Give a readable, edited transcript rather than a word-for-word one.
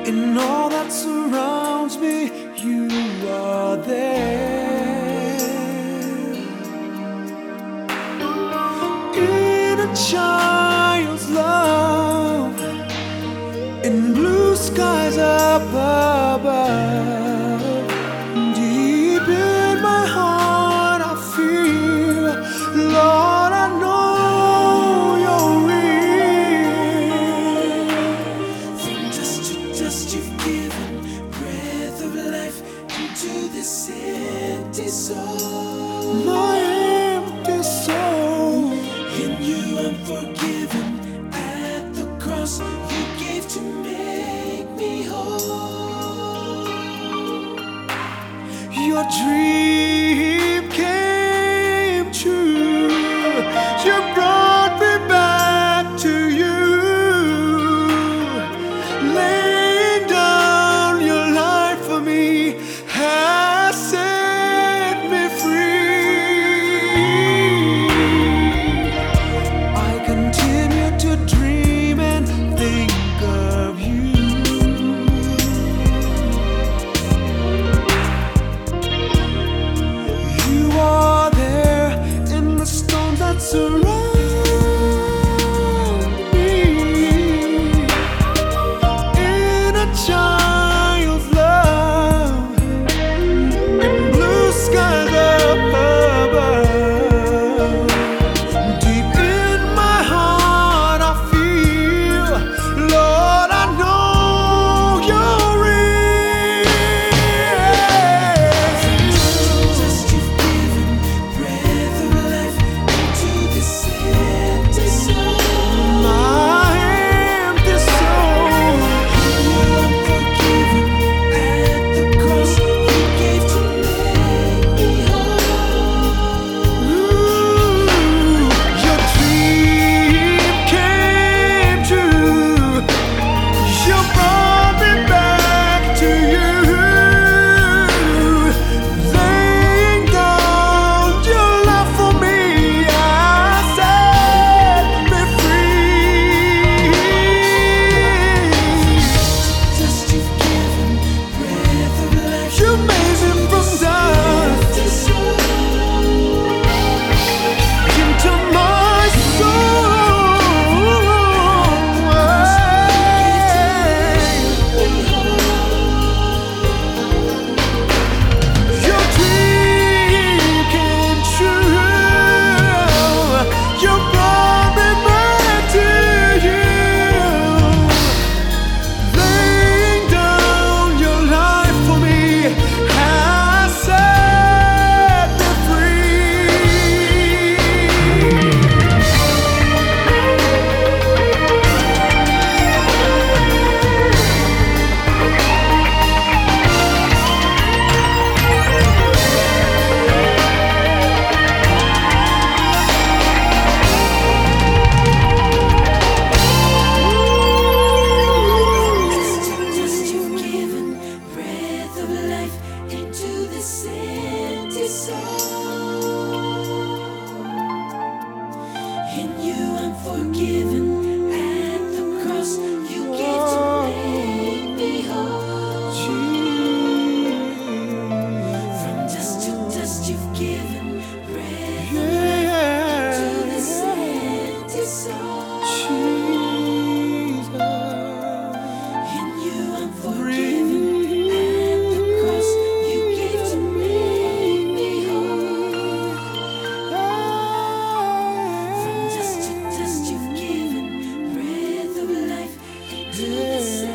In all that surrounds me, you are there. In a child's love, in blue skies up above, deep in my heart I feel, Lord, I know you're real. From dust to dust you've given breath of life into this empty soul. My empty soul. In you I'm forgiven. At the cross you gave to make me whole. Your dream came true. You brought me back to you. Laying down your life for me has set me free. I continue to dream and think of you. You are there in the storms that surround me. In a child's love, in blue skies up above, deep in my heart I feel, Lord, I know you're real. Just you've given breath of life into this empty soul. My empty soul. You are forgiven. At the cross you gave to make me whole. Your dream came true. You brought me back to you. Laying down your love for me has set me free. Just you've given breath of life. You made him from dust into my soul. Your dream came true. You brought me back to you. Laying down your life for me has set me free. Just you've given breath of life into this empty soul. In you I'm forgiven. At the cross you gave to make me whole. From dust to dust you've given breath of life into this empty soul. In you I'm forgiven. At the cross you gave to make me whole. From dust to dust you've given breath of life into this